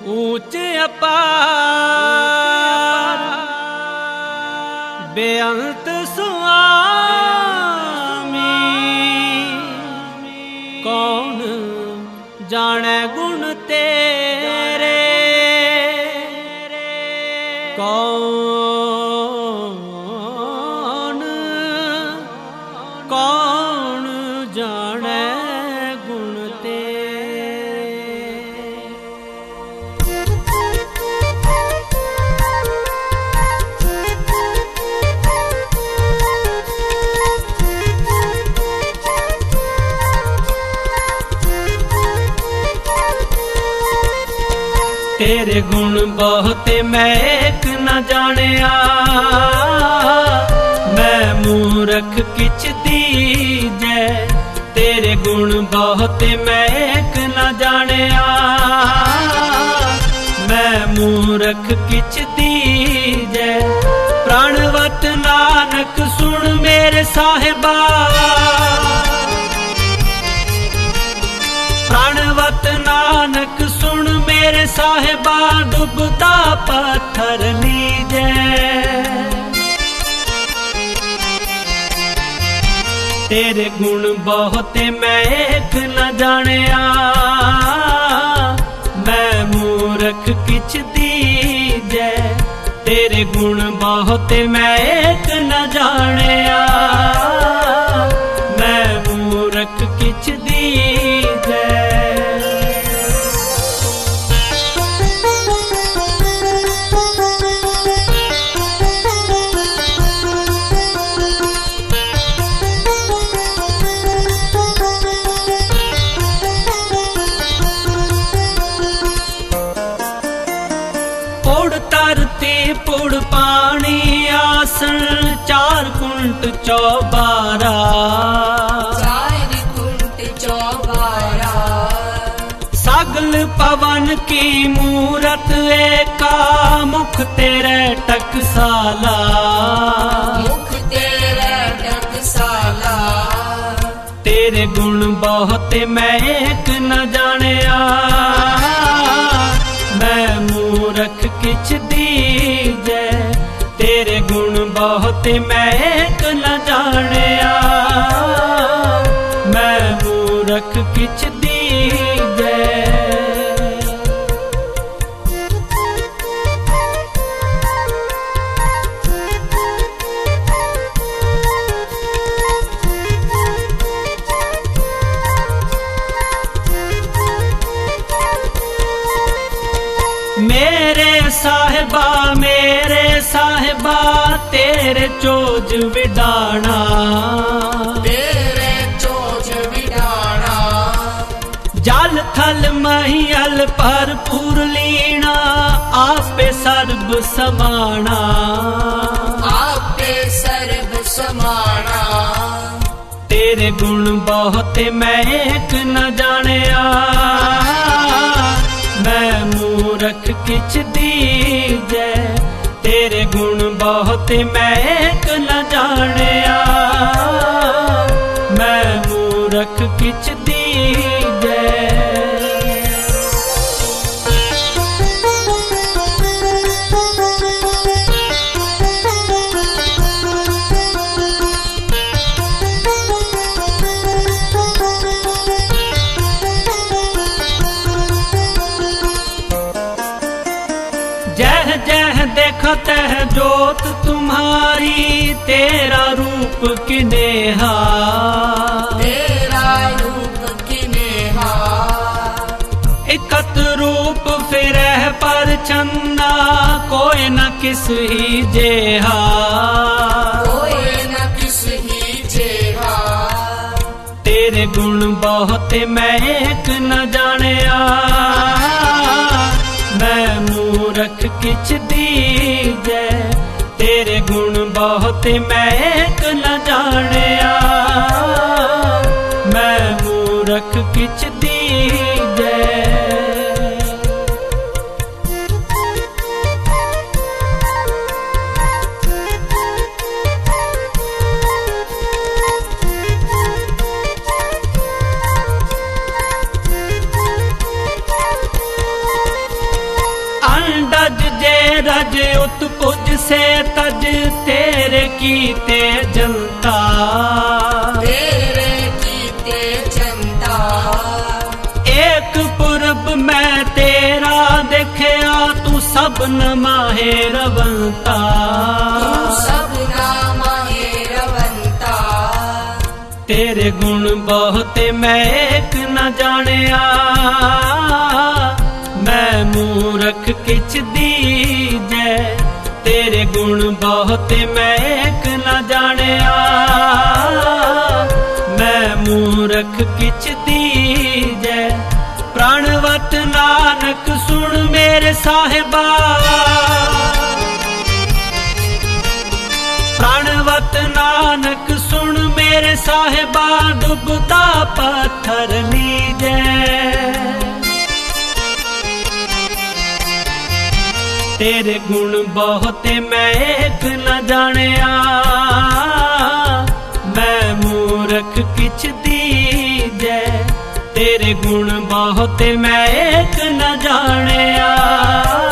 ऊंच अपार बेअंत स्वामी, कौन जाने गुण तेरे, कौन जाने गुण तेरे गुण बहुत मैं एक न जानिया, मैं मूर्ख किछ दीजै। तेरे गुण बहुत मैं एक न जानिया, मैं मूर्ख किछ दीजै। प्राणवत नानक सुन मेरे साहिबा, प्राणवत नानक सुन मेरे साहिबा, डूबता पत्थर लीजै। तेरे गुण बहुत मैं एक न जानिया, मैं मूर्ख किछ दीजै। तेरे गुण बहुत मैं एक न जानिया, मैं मूर्ख किछ दीजै। धरती पुड़ पानी आसन, 4 कुंट चौबारा, 4 कुंट चौबारा। सगल पवन की मूरत एका, मुख तेरे टकसाला, मुख तेरे टकसाला। तेरे गुण बहुत मैं एक न जानिया, मैं मूर्ख किछ दीजै। तेरे गुण बहुत मैं एक न जानिया, मैं मूर्ख किछ दीजै। मेरे साहिबा तेरे चोज विडाना, तेरे चोज विडाना। जल थल महियल भरपूर लीना, आपे सर्ब समाना, आपे सर्ब समाना। तेरे गुण बहुत मैं एक न जानिया, मैं मूर्ख किछ दीजै। तेरे गुण बहुत मैं एक न जानिया, मैं मूर्ख किछ दीजै। जह जह देखत है जोत तुम्हारी, तेरा रूप किनेहा, तेरा रूप किनेहा। एकत रूप फिरह पर चन्ना, कोई न किस ही जेहा, कोई न किस ही जेहा। तेरे गुण बहुत मैं एक न जानिया, मैं मूर्ख किछ दीजै। तेरे गुण बहुत मैं एक न जानिया, मैं मूर्ख किछ दीजै। राजे रज उत्पुज से तज तेरे कीते जनता तेरे कीते जनता एक पुरब मैं तेरा देखया तू सब न माहे रवंता तू सब ना माहे रवंता तेरे गुण बहुत मैं एक न जानिया मैं मूरख किछ दीजै तेरे गुण बहुत मैं एक न जानिया मैं मूरख किछ दीजै प्राणवत नानक सुन मेरे साहिबा प्राणवत नानक सुन मेरे साहिबा डुबता पत्थर लीजै तेरे गुण बहुत मैं एक न जानिया मैं मूरख किछ दीजै तेरे गुण बहुत मैं एक न जानिया